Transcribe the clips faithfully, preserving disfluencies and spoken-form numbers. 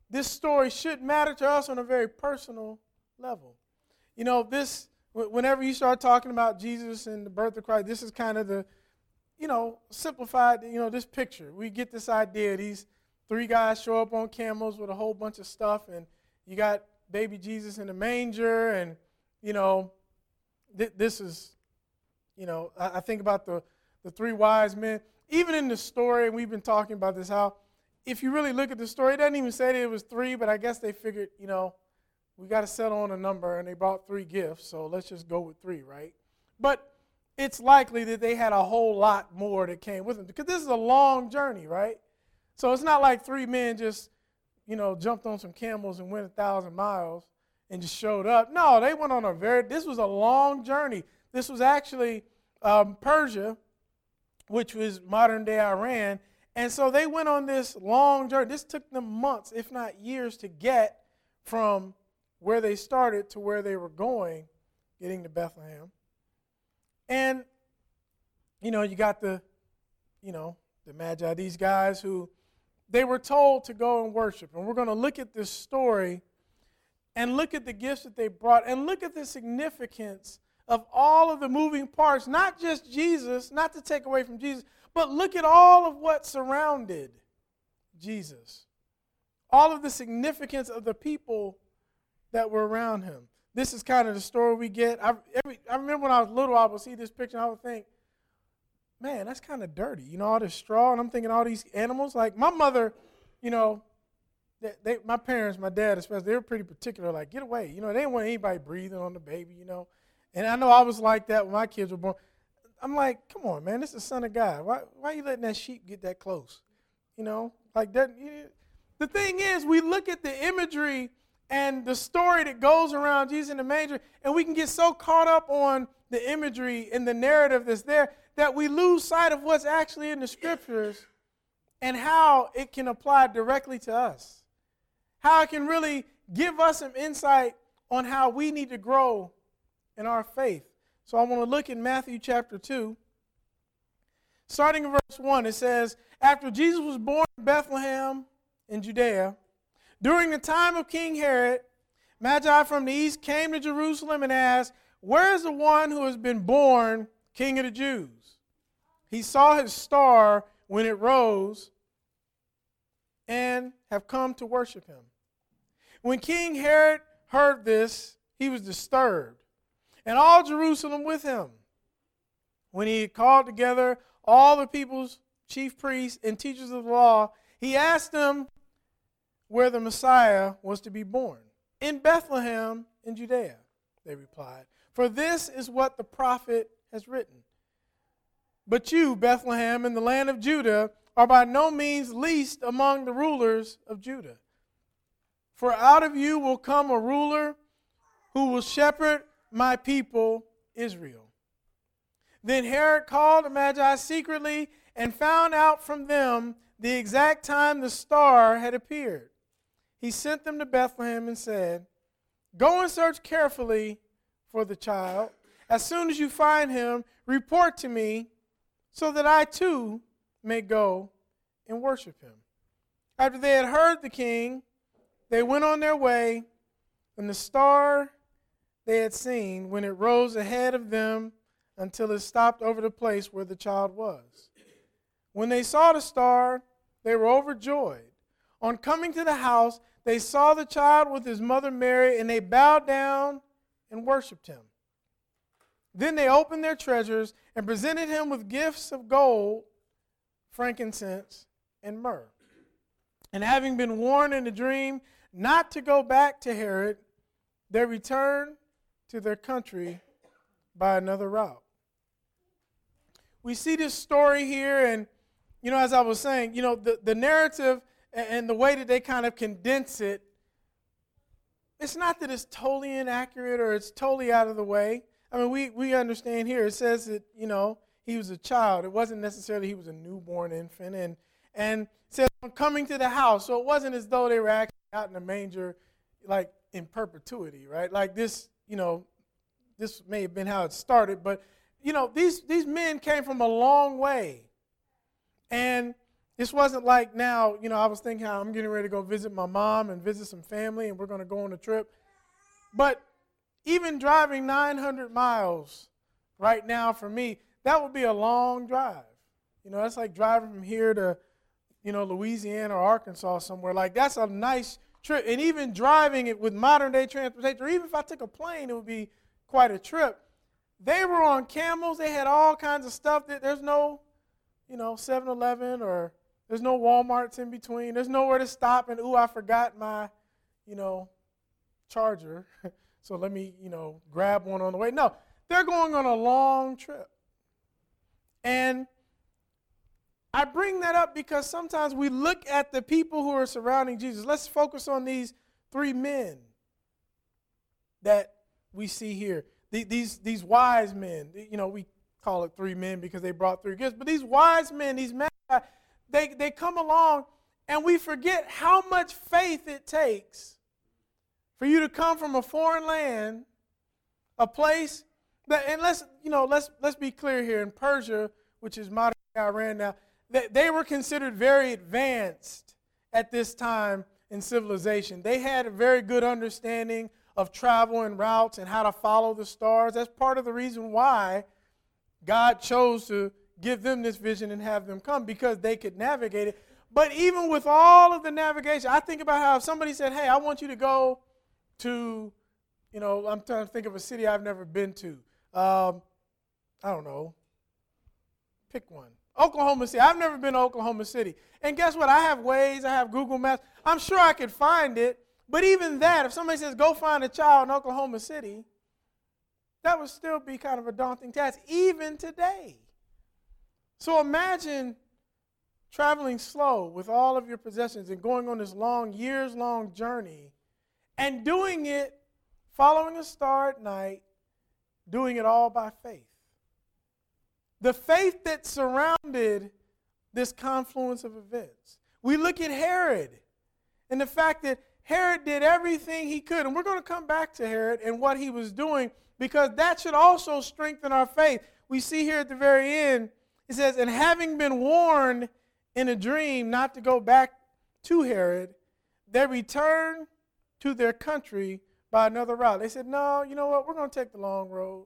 this story should matter to us on a very personal level. You know, this, whenever you start talking about Jesus and the birth of Christ, this is kind of the, you know, simplified, you know, this picture. We get this idea. These three guys show up on camels with a whole bunch of stuff, and you got baby Jesus in the manger, and, you know, th- this is, you know, I, I think about the, the three wise men. Even in the story, and we've been talking about this, how if you really look at the story, it doesn't even say that it was three, but I guess they figured, you know, we got to settle on a number, and they brought three gifts, so let's just go with three, right? But it's likely that they had a whole lot more that came with them, because this is a long journey, right? So it's not like three men just, you know, jumped on some camels and went a thousand miles and just showed up. No, they went on a very, this was a long journey. This was actually um, Persia, which was modern-day Iran, and so they went on this long journey. This took them months, if not years, to get from where they started to where they were going, getting to Bethlehem. And, you know, you got the, you know, the Magi, these guys who, they were told to go and worship. And we're going to look at this story and look at the gifts that they brought and look at the significance of all of the moving parts, not just Jesus, not to take away from Jesus, but look at all of what surrounded Jesus. All of the significance of the people that were around him. This is kind of the story we get. I, every, I remember when I was little, I would see this picture and I would think, man, that's kind of dirty. You know, all this straw, and I'm thinking all these animals. Like my mother, you know, they, they, my parents, my dad especially, they were pretty particular, like, get away. You know, they didn't want anybody breathing on the baby, you know. And I know I was like that when my kids were born. I'm like, come on, man, this is the Son of God. Why, why are you letting that sheep get that close? You know, like that. You, the thing is, we look at the imagery and the story that goes around Jesus in the manger, and we can get so caught up on the imagery and the narrative that's there that we lose sight of what's actually in the scriptures and how it can apply directly to us. How it can really give us some insight on how we need to grow in our faith. So I want to look in Matthew chapter two. Starting in verse one, it says, after Jesus was born in Bethlehem in Judea, during the time of King Herod, Magi from the east came to Jerusalem and asked, where is the one who has been born King of the Jews? He saw his star when it rose and have come to worship him. When King Herod heard this, he was disturbed, and all Jerusalem with him. When he had called together all the people's chief priests and teachers of the law, he asked them where the Messiah was to be born. In Bethlehem in Judea, they replied, for this is what the prophet has written. But you, Bethlehem, in the land of Judah, are by no means least among the rulers of Judah. For out of you will come a ruler who will shepherd my people Israel. Then Herod called the Magi secretly and found out from them the exact time the star had appeared. He sent them to Bethlehem and said, go and search carefully for the child. As soon as you find him, report to me so that I too may go and worship him. After they had heard the king, they went on their way, and the star they had seen when it rose ahead of them until it stopped over the place where the child was. When they saw the star, they were overjoyed. On coming to the house, they saw the child with his mother Mary, and they bowed down and worshiped him. Then they opened their treasures and presented him with gifts of gold, frankincense, and myrrh. And having been warned in a dream not to go back to Herod, they returned to their country by another route. We see this story here, and, you know, as I was saying, you know, the, the narrative and the way that they kind of condense it, it's not that it's totally inaccurate or it's totally out of the way. I mean, we, we understand here, it says that, you know, he was a child. It wasn't necessarily he was a newborn infant. And, and it says, coming to the house. So it wasn't as though they were actually out in the manger, like, in perpetuity, right? Like this, you know, this may have been how it started. But, you know, these, these men came from a long way. And this wasn't like now, you know, I was thinking how I'm getting ready to go visit my mom and visit some family, and we're going to go on a trip. But even driving nine hundred miles right now for me, that would be a long drive. You know, that's like driving from here to, you know, Louisiana or Arkansas somewhere. Like, that's a nice trip. And even driving it with modern-day transportation, or even if I took a plane, it would be quite a trip. They were on camels. They had all kinds of stuff. That there's no, you know, seven eleven or there's no Walmarts in between. There's nowhere to stop and, ooh, I forgot my, you know, charger. So let me, you know, grab one on the way. No, they're going on a long trip. And I bring that up because sometimes we look at the people who are surrounding Jesus. Let's focus on these three men that we see here. These, these wise men, you know, we call it three men because they brought three gifts. But these wise men, these men, they, they come along and we forget how much faith it takes for you to come from a foreign land, a place that, and let's, you know, let's, let's be clear here. In Persia, which is modern Iran now, they, they were considered very advanced at this time in civilization. They had a very good understanding of travel and routes and how to follow the stars. That's part of the reason why God chose to give them this vision and have them come, because they could navigate it. But even with all of the navigation, I think about how if somebody said, hey, I want you to go to, you know, I'm trying to think of a city I've never been to. Um, I don't know. Pick one. Oklahoma City. I've never been to Oklahoma City. And guess what? I have Waze. I have Google Maps. I'm sure I could find it. But even that, if somebody says, go find a child in Oklahoma City, that would still be kind of a daunting task, even today. So imagine traveling slow with all of your possessions and going on this long, years-long journey and doing it, following a star at night, doing it all by faith. The faith that surrounded this confluence of events. We look at Herod and the fact that Herod did everything he could. And we're going to come back to Herod and what he was doing, because that should also strengthen our faith. We see here at the very end, it says, and having been warned in a dream not to go back to Herod, they returned to their country by another route. They said, no, you know what? We're going to take the long road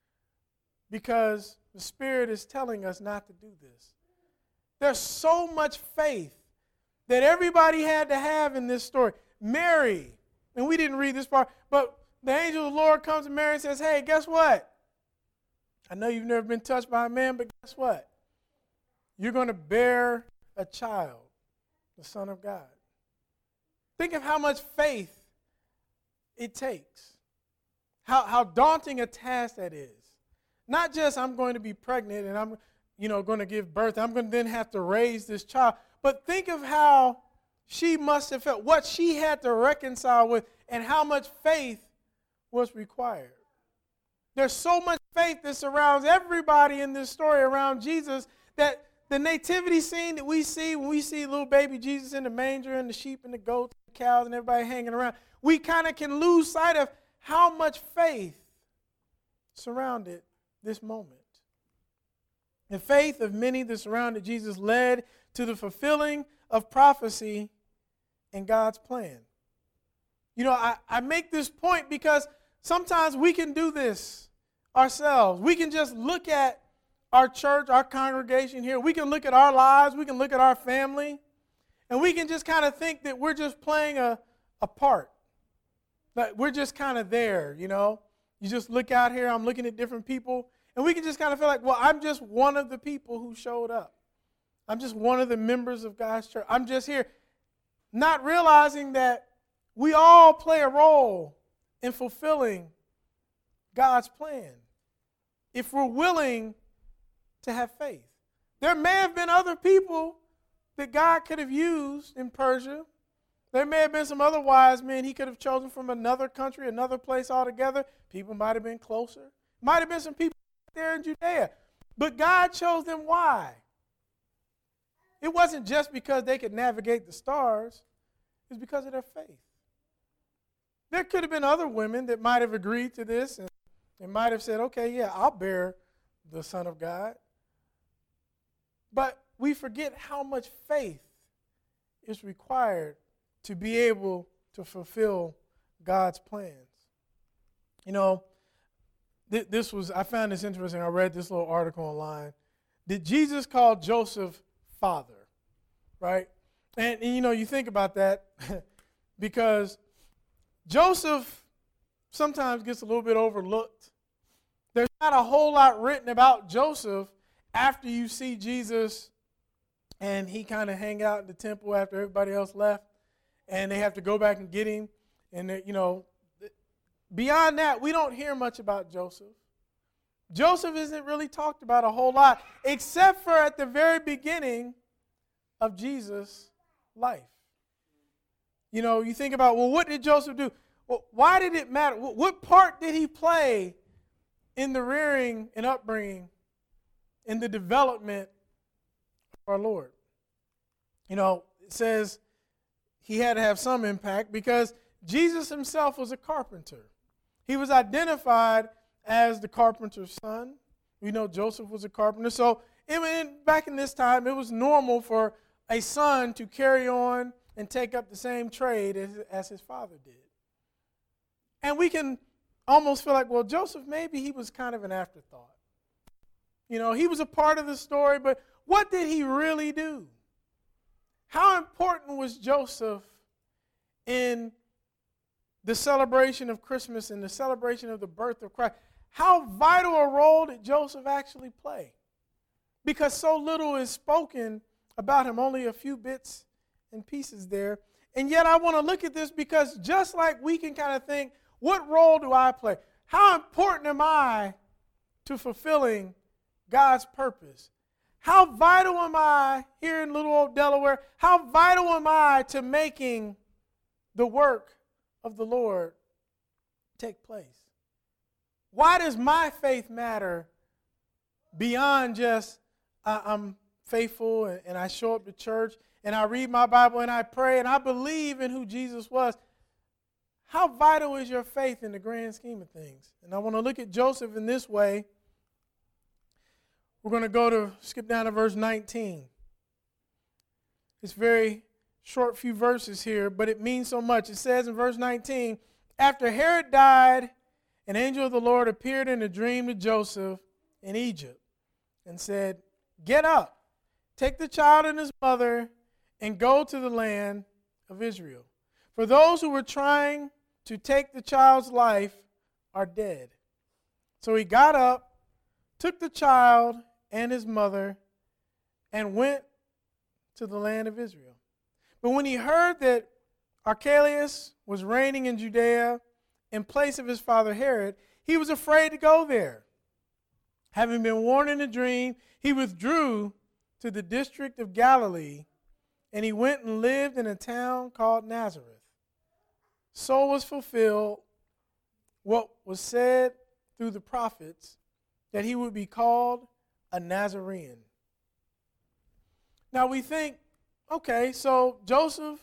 because the Spirit is telling us not to do this. There's so much faith that everybody had to have in this story. Mary, and we didn't read this part, but the angel of the Lord comes to Mary and says, hey, guess what? I know you've never been touched by a man, but guess what? You're going to bear a child, the Son of God. Think of how much faith it takes, how, how daunting a task that is. Not just I'm going to be pregnant and I'm, you know, going to give birth. I'm going to then have to raise this child. But think of how she must have felt, what she had to reconcile with, and how much faith was required. There's so much faith that surrounds everybody in this story around Jesus, that the nativity scene that we see when we see little baby Jesus in the manger and the sheep and the goats and the cows and everybody hanging around, we kind of can lose sight of how much faith surrounded this moment. The faith of many that surrounded Jesus led to the fulfilling of prophecy and God's plan. You know, I, I make this point because sometimes we can do this ourselves. We can just look at our church, our congregation here. We can look at our lives. We can look at our family. And we can just kind of think that we're just playing a, a part. That we're just kind of there, you know. You just look out here. I'm looking at different people. And we can just kind of feel like, well, I'm just one of the people who showed up. I'm just one of the members of God's church. I'm just here. Not realizing that we all play a role in fulfilling God's plan if we're willing to have faith. There may have been other people that God could have used in Persia. There may have been some other wise men he could have chosen from another country, another place altogether. People might have been closer. Might have been some people there in Judea. But God chose them. Why? It wasn't just because they could navigate the stars. It was because of their faith. There could have been other women that might have agreed to this and they might have said, okay, yeah, I'll bear the Son of God. But we forget how much faith is required to be able to fulfill God's plans. You know, th- this was, I found this interesting. I read this little article online. Did Jesus call Joseph father? Right? And, and you know, you think about that because Joseph sometimes gets a little bit overlooked. There's not a whole lot written about Joseph after you see Jesus and he kind of hang out in the temple after everybody else left, and they have to go back and get him. And, you know, beyond that, we don't hear much about Joseph. Joseph isn't really talked about a whole lot, except for at the very beginning of Jesus' life. You know, you think about, well, what did Joseph do? Well, why did it matter? What part did he play in the rearing and upbringing, in the development of our Lord? You know, it says he had to have some impact because Jesus himself was a carpenter. He was identified as the carpenter's son. We know Joseph was a carpenter. So in, back in this time, it was normal for a son to carry on and take up the same trade as, as his father did. And we can almost feel like, well, Joseph, maybe he was kind of an afterthought. You know, he was a part of the story, but what did he really do? How important was Joseph in the celebration of Christmas and the celebration of the birth of Christ? How vital a role did Joseph actually play? Because so little is spoken about him, only a few bits and pieces there. And yet I want to look at this because just like we can kind of think, what role do I play? How important am I to fulfilling God's purpose? How vital am I here in little old Delaware? How vital am I to making the work of the Lord take place? Why does my faith matter beyond just uh, I'm faithful and, and I show up to church and I read my Bible and I pray and I believe in who Jesus was? How vital is your faith in the grand scheme of things? And I want to look at Joseph in this way. We're going to go to, skip down to verse nineteen. It's very short few verses here, but it means so much. It says in verse nineteen, after Herod died, an angel of the Lord appeared in a dream to Joseph in Egypt and said, get up, take the child and his mother, and go to the land of Israel. For those who were trying to take the child's life are dead. So he got up, took the child and his mother, and went to the land of Israel. But when he heard that Archelaus was reigning in Judea in place of his father Herod, he was afraid to go there. Having been warned in a dream, he withdrew to the district of Galilee, and he went and lived in a town called Nazareth. So was fulfilled what was said through the prophets, that he would be called a Nazarene. Now we think, okay, so Joseph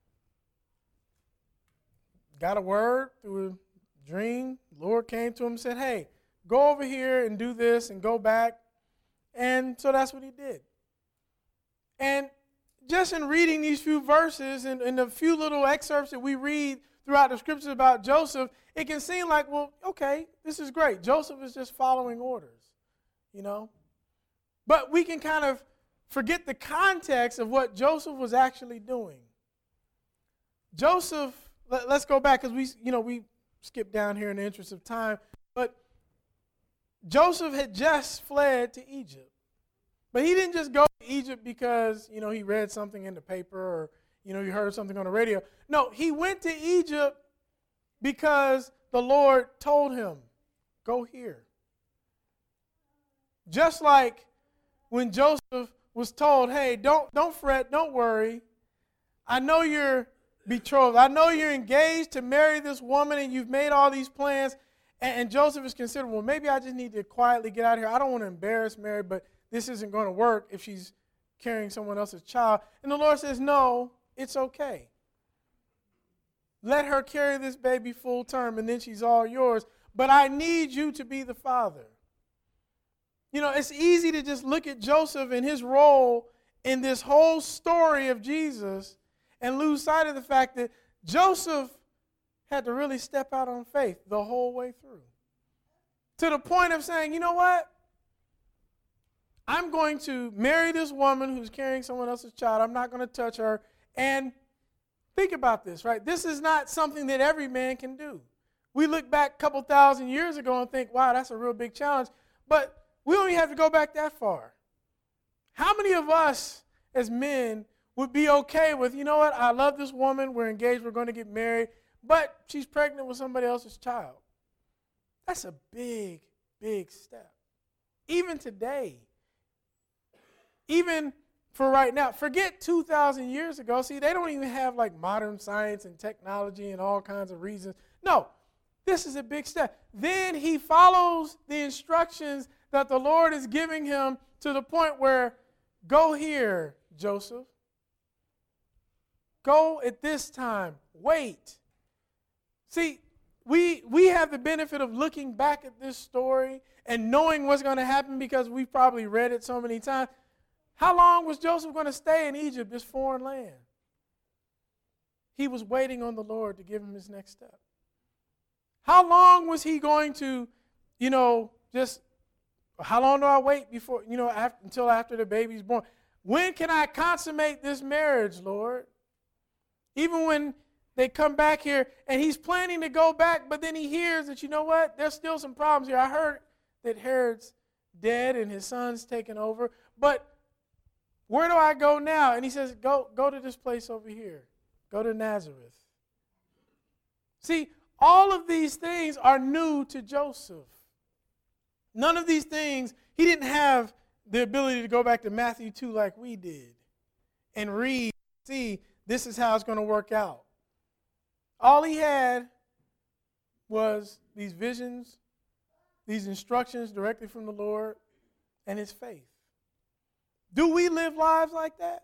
got a word through a dream. The Lord came to him and said, hey, go over here and do this and go back. And so that's what he did. And just in reading these few verses and, and the few little excerpts that we read throughout the scriptures about Joseph, it can seem like, well, okay, this is great. Joseph is just following orders, you know. But we can kind of forget the context of what Joseph was actually doing. Joseph, let, let's go back because we, you know, we skipped down here in the interest of time. But Joseph had just fled to Egypt. But he didn't just go to Egypt because, you know, he read something in the paper or, you know, he heard something on the radio. No, he went to Egypt because the Lord told him, go here. Just like when Joseph was told, hey, don't, don't fret, don't worry. I know you're betrothed. I know you're engaged to marry this woman and you've made all these plans. And, and Joseph is considered, well, maybe I just need to quietly get out of here. I don't want to embarrass Mary, but this isn't going to work if she's carrying someone else's child. And the Lord says, no, it's okay. Let her carry this baby full term and then she's all yours. But I need you to be the father. You know, it's easy to just look at Joseph and his role in this whole story of Jesus and lose sight of the fact that Joseph had to really step out on faith the whole way through. To the point of saying, you know what? I'm going to marry this woman who's carrying someone else's child. I'm not going to touch her. And think about this, right? This is not something that every man can do. We look back a couple thousand years ago and think, wow, that's a real big challenge. But we don't even have to go back that far. How many of us as men would be okay with, you know what, I love this woman, we're engaged, we're going to get married, but she's pregnant with somebody else's child? That's a big, big step. Even today, even for right now, forget two thousand years ago. See, they don't even have like modern science and technology and all kinds of reasons. No, this is a big step. Then he follows the instructions that the Lord is giving him to the point where, go here, Joseph. Go at this time. Wait. See, we we have the benefit of looking back at this story and knowing what's going to happen because we've probably read it so many times. How long was Joseph going to stay in Egypt, this foreign land? He was waiting on the Lord to give him his next step. How long was he going to, you know, just, how long do I wait before, you know, after, until after the baby's born? When can I consummate this marriage, Lord? Even when they come back here, and he's planning to go back, but then he hears that, you know what, there's still some problems here. I heard that Herod's dead and his son's taken over, but where do I go now? And he says, go, go to this place over here. Go to Nazareth. See, all of these things are new to Joseph. None of these things, he didn't have the ability to go back to Matthew two like we did and read, see, this is how it's going to work out. All he had was these visions, these instructions directly from the Lord, and his faith. Do we live lives like that?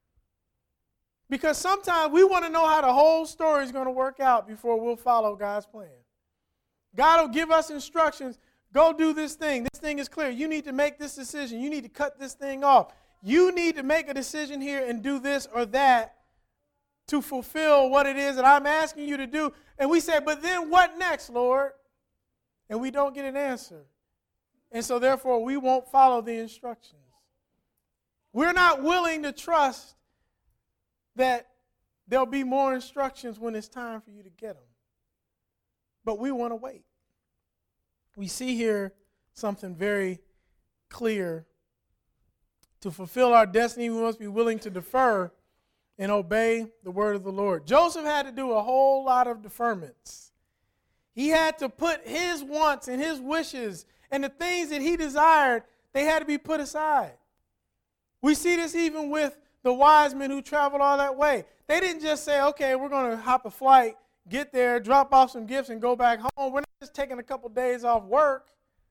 Because sometimes we want to know how the whole story is going to work out before we'll follow God's plan. God will give us instructions. Go do this thing. This thing is clear. You need to make this decision. You need to cut this thing off. You need to make a decision here and do this or that to fulfill what it is that I'm asking you to do. And we say, but then what next, Lord? And we don't get an answer. And so therefore we won't follow the instructions. We're not willing to trust that there'll be more instructions when it's time for you to get them. But we want to wait. We see here something very clear. To fulfill our destiny, we must be willing to defer and obey the word of the Lord. Joseph had to do a whole lot of deferments. He had to put his wants and his wishes and the things that he desired, they had to be put aside. We see this even with the wise men who traveled all that way. They didn't just say, okay, we're going to hop a flight, get there, drop off some gifts, and go back home. We're not just taking a couple days off work.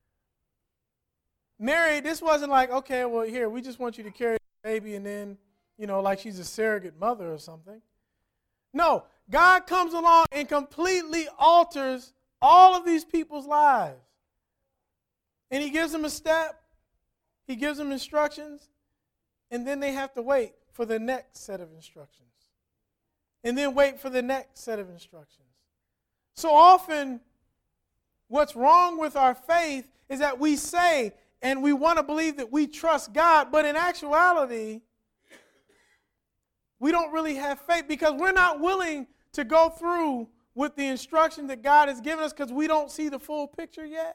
Mary, this wasn't like, okay, well, here, we just want you to carry the baby and then, you know, like she's a surrogate mother or something. No, God comes along and completely alters all of these people's lives. And he gives them a step. He gives them instructions. And then they have to wait for the next set of instructions. And then wait for the next set of instructions. So often, what's wrong with our faith is that we say, and we want to believe that we trust God, but in actuality, we don't really have faith because we're not willing to go through with the instruction that God has given us because we don't see the full picture yet.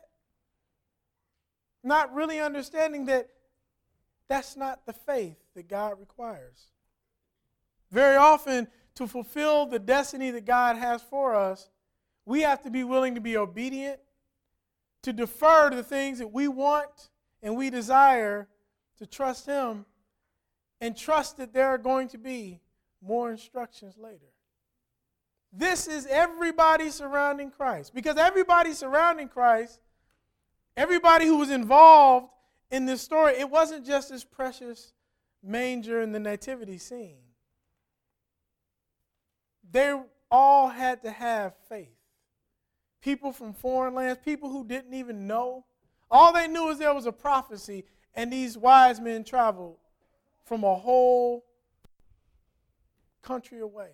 Not really understanding that that's not the faith that God requires. Very often, to fulfill the destiny that God has for us, we have to be willing to be obedient, to defer to the things that we want and we desire, to trust Him, and trust that there are going to be more instructions later. This is everybody surrounding Christ. Because everybody surrounding Christ, everybody who was involved in this story, it wasn't just this precious manger and the nativity scene. They all had to have faith. People from foreign lands, people who didn't even know. All they knew is there was a prophecy, and these wise men traveled from a whole country away.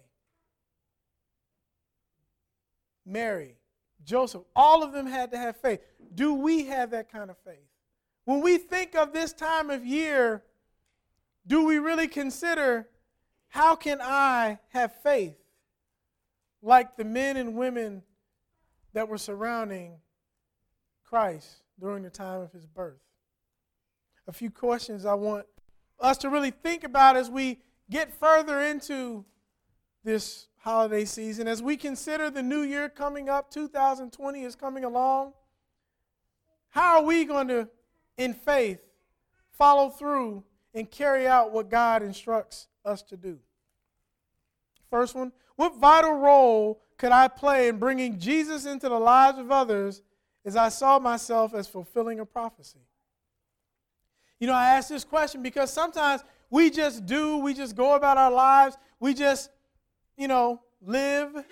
Mary, Joseph, all of them had to have faith. Do we have that kind of faith? When we think of this time of year, do we really consider, how can I have faith like the men and women that were surrounding Christ during the time of his birth? A few questions I want us to really think about as we get further into this holiday season, as we consider the new year coming up. Two thousand twenty is coming along. How are we going to, in faith, follow through and carry out what God instructs us to do? First one, what vital role could I play in bringing Jesus into the lives of others as I saw myself as fulfilling a prophecy? You know, I ask this question because sometimes we just do, we just go about our lives, we just, you know, live.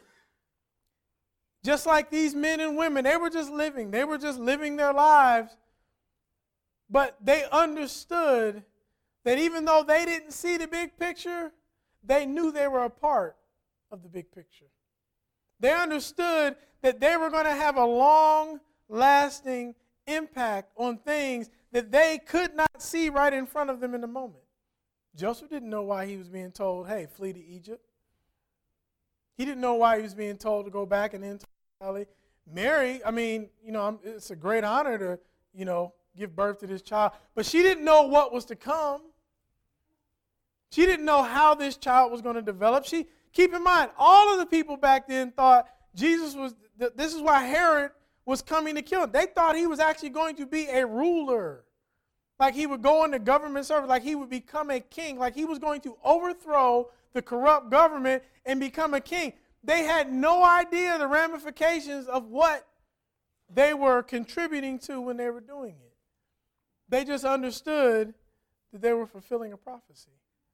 Just like these men and women, they were just living. They were just living their lives. But they understood that even though they didn't see the big picture, they knew they were a part of the big picture. They understood that they were going to have a long-lasting impact on things that they could not see right in front of them in the moment. Joseph didn't know why he was being told, hey, flee to Egypt. He didn't know why he was being told to go back and into Galilee. Mary, I mean, you know, it's a great honor to, you know, give birth to this child. But she didn't know what was to come. She didn't know how this child was going to develop. She, keep in mind, all of the people back then thought Jesus was, this is why Herod was coming to kill him. They thought he was actually going to be a ruler. Like he would go into government service, like he would become a king, like he was going to overthrow the corrupt government and become a king. They had no idea the ramifications of what they were contributing to when they were doing it. They just understood that they were fulfilling a prophecy.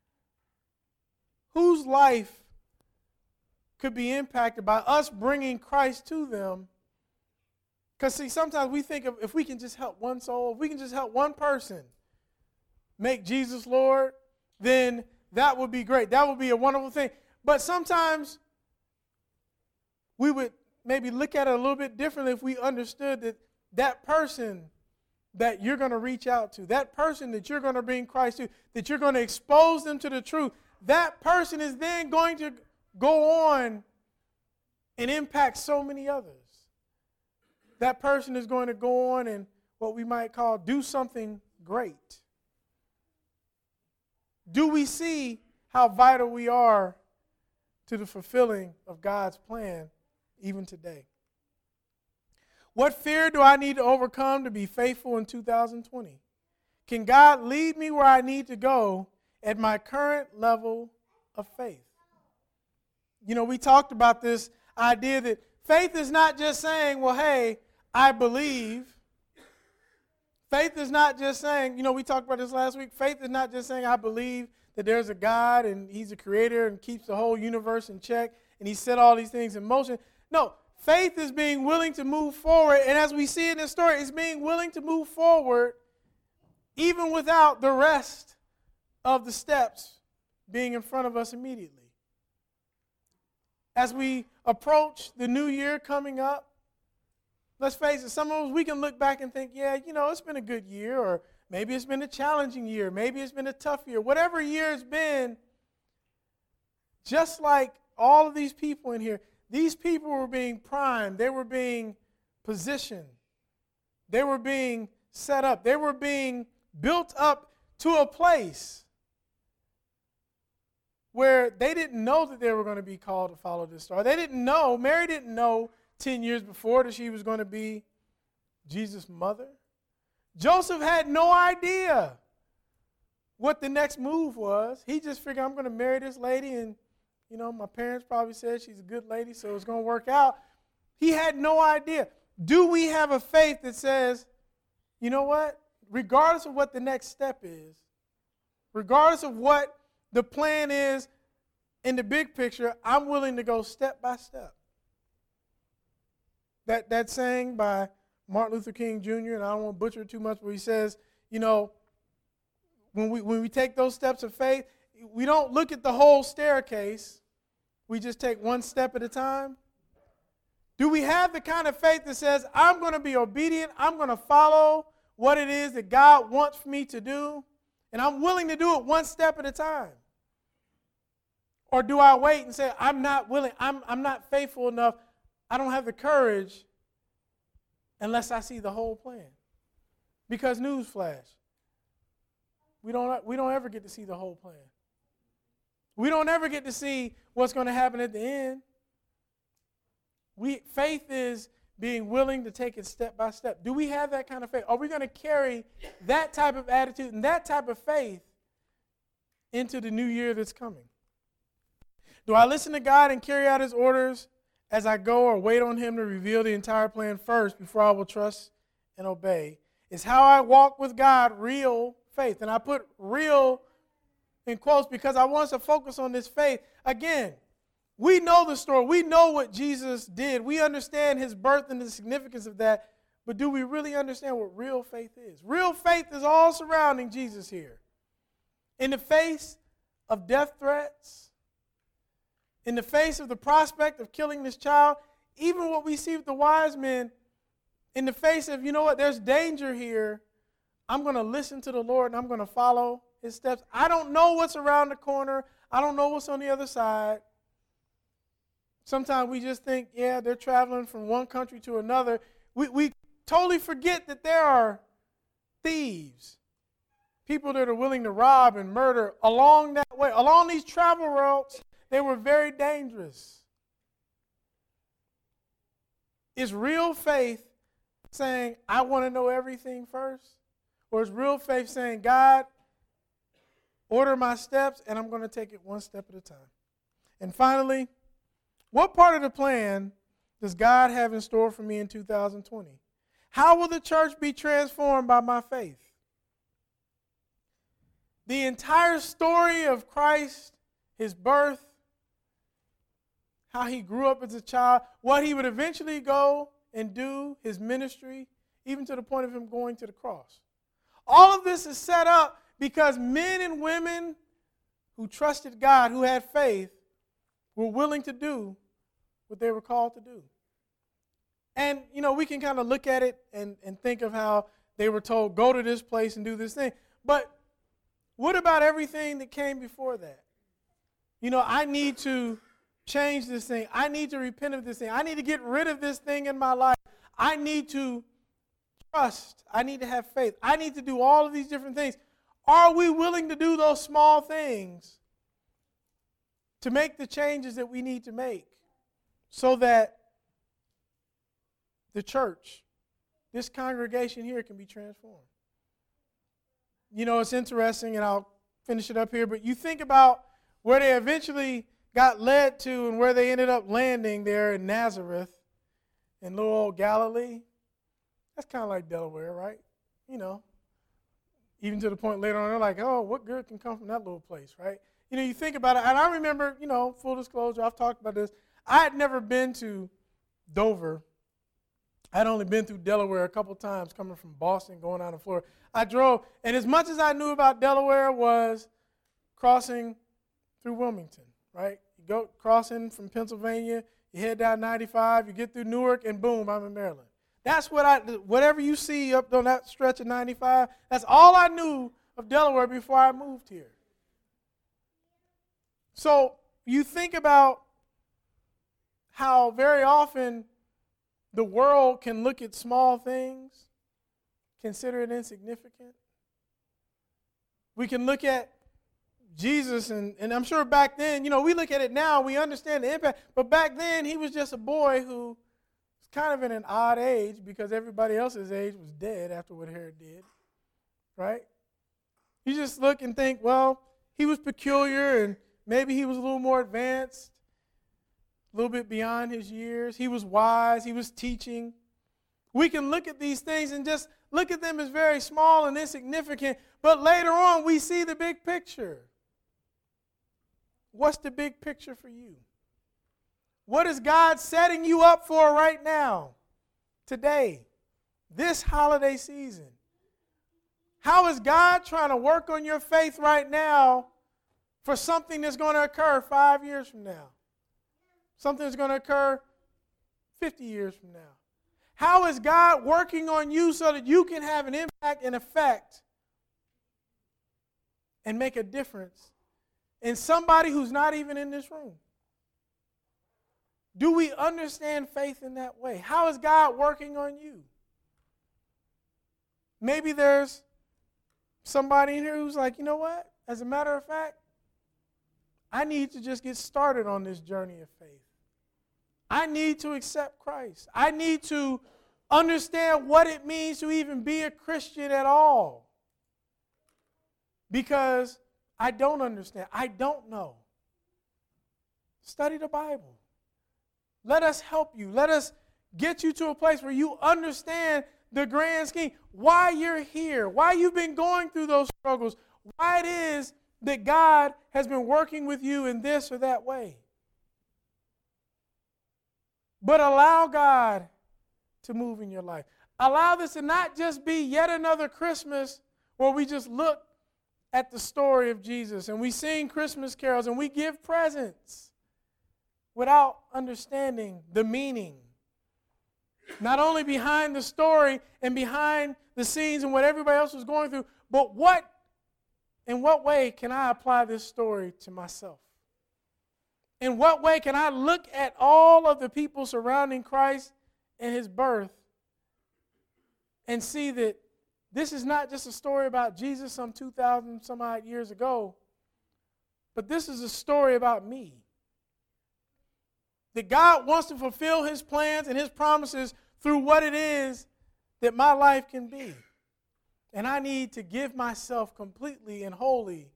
Whose life could be impacted by us bringing Christ to them? Because, see, sometimes we think of if we can just help one soul, if we can just help one person make Jesus Lord, then that would be great. That would be a wonderful thing. But sometimes we would maybe look at it a little bit differently if we understood that that person that you're going to reach out to, that person that you're going to bring Christ to, that you're going to expose them to the truth, that person is then going to go on and impact so many others. That person is going to go on and what we might call do something great. Do we see how vital we are to the fulfilling of God's plan even today? What fear do I need to overcome to be faithful in two thousand twenty? Can God lead me where I need to go at my current level of faith? You know, we talked about this idea that faith is not just saying, well, hey, I believe. Faith is not just saying, you know, we talked about this last week. Faith is not just saying I believe that there's a God and he's a creator and keeps the whole universe in check and he set all these things in motion. No, faith is being willing to move forward. And as we see in this story, it's being willing to move forward even without the rest of the steps being in front of us immediately. As we approach the new year coming up, let's face it, some of us, we can look back and think, yeah, you know, it's been a good year, or maybe it's been a challenging year, maybe it's been a tough year. Whatever year it's been, just like all of these people in here, these people were being primed, they were being positioned, they were being set up, they were being built up to a place where they didn't know that they were going to be called to follow this star. They didn't know, Mary didn't know ten years before that she was going to be Jesus' mother. Joseph had no idea what the next move was. He just figured, I'm going to marry this lady, and, you know, my parents probably said she's a good lady, so it's going to work out. He had no idea. Do we have a faith that says, you know what, regardless of what the next step is, regardless of what the plan is in the big picture, I'm willing to go step by step? That that saying by Martin Luther King Junior, and I don't want to butcher it too much, but he says, you know, when we when we take those steps of faith, we don't look at the whole staircase. We just take one step at a time. Do we have the kind of faith that says, I'm going to be obedient, I'm going to follow what it is that God wants me to do, and I'm willing to do it one step at a time? Or do I wait and say, I'm not willing, I'm, I'm not faithful enough, I don't have the courage unless I see the whole plan? Because newsflash, we don't, we don't ever get to see the whole plan. We don't ever get to see what's going to happen at the end. We, faith is being willing to take it step by step. Do we have that kind of faith? Are we going to carry that type of attitude and that type of faith into the new year that's coming? Do I listen to God and carry out his orders as I go, or wait on him to reveal the entire plan first before I will trust and obey? Is how I walk with God real faith? And I put real in quotes because I want us to focus on this faith. Again, we know the story. We know what Jesus did. We understand his birth and the significance of that. But do we really understand what real faith is? Real faith is all surrounding Jesus here. In the face of death threats, in the face of the prospect of killing this child, even what we see with the wise men, in the face of, you know what, there's danger here, I'm going to listen to the Lord and I'm going to follow his steps. I don't know what's around the corner. I don't know what's on the other side. Sometimes we just think, yeah, they're traveling from one country to another. We, we totally forget that there are thieves, people that are willing to rob and murder along that way. Along these travel routes, they were very dangerous. Is real faith saying, I want to know everything first? Or is real faith saying, God, order my steps, and I'm going to take it one step at a time? And finally, what part of the plan does God have in store for me in two thousand twenty? How will the church be transformed by my faith? The entire story of Christ, his birth, how he grew up as a child, what he would eventually go and do, his ministry, even to the point of him going to the cross. All of this is set up because men and women who trusted God, who had faith, were willing to do what they were called to do. And, you know, we can kind of look at it and, and think of how they were told, go to this place and do this thing. But what about everything that came before that? You know, I need to change this thing. I need to repent of this thing. I need to get rid of this thing in my life. I need to trust. I need to have faith. I need to do all of these different things. Are we willing to do those small things to make the changes that we need to make so that the church, this congregation here, can be transformed? You know, it's interesting, and I'll finish it up here, but you think about where they eventually got led to and where they ended up landing there in Nazareth, in little old Galilee. That's kind of like Delaware, right? You know, even to the point later on, they're like, oh, what good can come from that little place, right? You know, you think about it, and I remember, you know, full disclosure, I've talked about this. I had never been to Dover. I'd only been through Delaware a couple times coming from Boston, going out to Florida. I drove, and as much as I knew about Delaware was crossing through Wilmington, right? You go crossing from Pennsylvania, you head down ninety-five, you get through Newark, and boom, I'm in Maryland. That's what I, whatever you see up on that stretch of ninety-five, that's all I knew of Delaware before I moved here. So you think about how very often the world can look at small things, consider it insignificant. We can look at Jesus, and, and I'm sure back then, you know, we look at it now, we understand the impact, but back then he was just a boy who was kind of in an odd age because everybody else's age was dead after what Herod did, right? You just look and think, well, he was peculiar, and maybe he was a little more advanced, a little bit beyond his years. He was wise. He was teaching. We can look at these things and just look at them as very small and insignificant, but later on we see the big picture. What's the big picture for you? What is God setting you up for right now, today, this holiday season? How is God trying to work on your faith right now for something that's going to occur five years from now? Something that's going to occur fifty years from now. How is God working on you so that you can have an impact and effect and make a difference in somebody who's not even in this room? Do we understand faith in that way? How is God working on you? Maybe there's somebody in here who's like, you know what? As a matter of fact, I need to just get started on this journey of faith. I need to accept Christ. I need to understand what it means to even be a Christian at all. Because I don't understand. I don't know. Study the Bible. Let us help you. Let us get you to a place where you understand the grand scheme, why you're here, why you've been going through those struggles, why it is that God has been working with you in this or that way. But allow God to move in your life. Allow this to not just be yet another Christmas where we just look at the story of Jesus and we sing Christmas carols and we give presents without understanding the meaning. Not only behind the story and behind the scenes and what everybody else was going through, but what, in what way can I apply this story to myself? In what way can I look at all of the people surrounding Christ and his birth and see that this is not just a story about Jesus some two thousand some odd years ago, but this is a story about me. That God wants to fulfill his plans and his promises through what it is that my life can be. And I need to give myself completely and wholly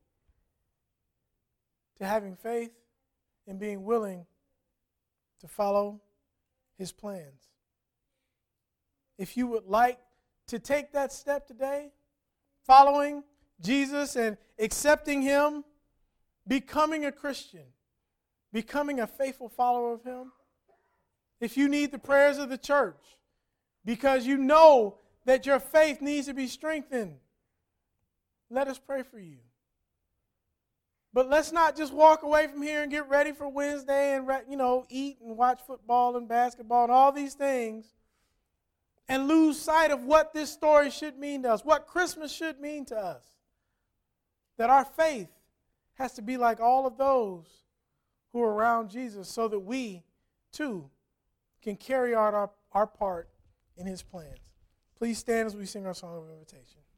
to having faith and being willing to follow his plans. If you would like to take that step today, following Jesus and accepting him, becoming a Christian, becoming a faithful follower of him, if you need the prayers of the church because you know that your faith needs to be strengthened, let us pray for you. But let's not just walk away from here and get ready for Wednesday and, you know, eat and watch football and basketball and all these things and lose sight of what this story should mean to us, what Christmas should mean to us. That our faith has to be like all of those who are around Jesus so that we, too, can carry out our, our part in his plans. Please stand as we sing our song of invitation.